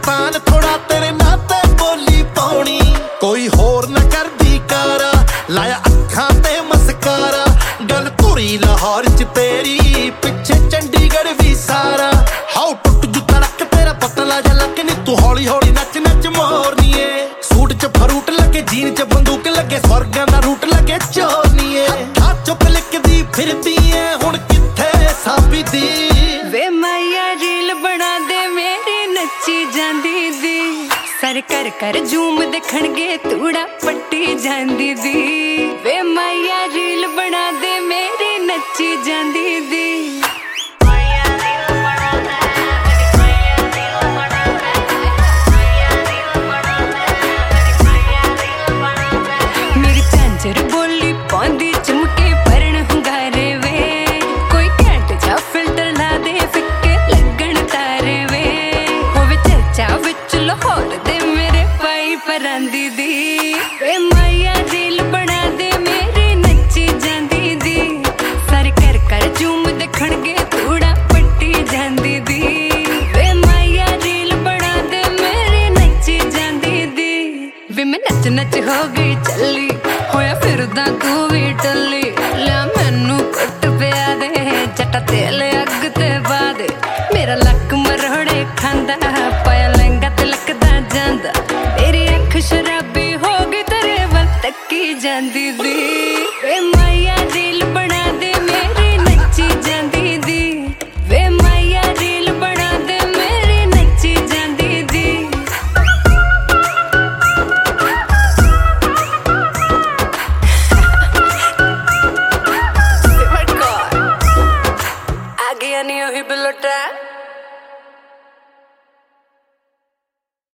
तान थोड़ा तेरे नाते बोली पाउनी कोई होर न करदी कारा लाया अखां ते मस्कारा गल तुरी लाहौर च तेरी पिछे चंडीगढ़ भी सारा हाउ टुट जू तड़क तेरा पतला जा लक नी तू हौली हौली नच नच मोरनीए सूट च फरूट लगे जीन च बंदूक लगे स्वर्गां दा रूट लगे चोरनीए हत्थां चुक लिकदी फिरदी ऐ हुण कित्थे साबी दी वे माया रील बना दे मेरी नच्ची जांदी दी सर कर कर झूम देखणगे तूड़ा पट्टी जांदी दी वे माया रील बना दे मेरी नच्ची जांदी दी मेरी झांझर बोली पौंदी चमके परण हुंगारे वे कोई घैंट जा फिल्टर ला दे फिक्के लगण तारे वे होवे चर्चा विच लाहौर दे मेरे पाई परांदी दी वे माया रील बना दे मेरी नच्ची जांदी दी सारे कर कर झूम देखणगे तूड़ा पट्टी जांदी दी वे माया रील बना दे मेरी नच्ची जांदी दी वे मैं नच नच हो गई चली होया फिरदा तू भी टली लिया मैनू कुट पिया दे जट्टा तेल अग ते पा दे मेरा लक मरोड़े खांदा पाया लहंगा ते लकदा जांदा मेरी अख शराबी हो गई तेरे वल तक्की जांदी दी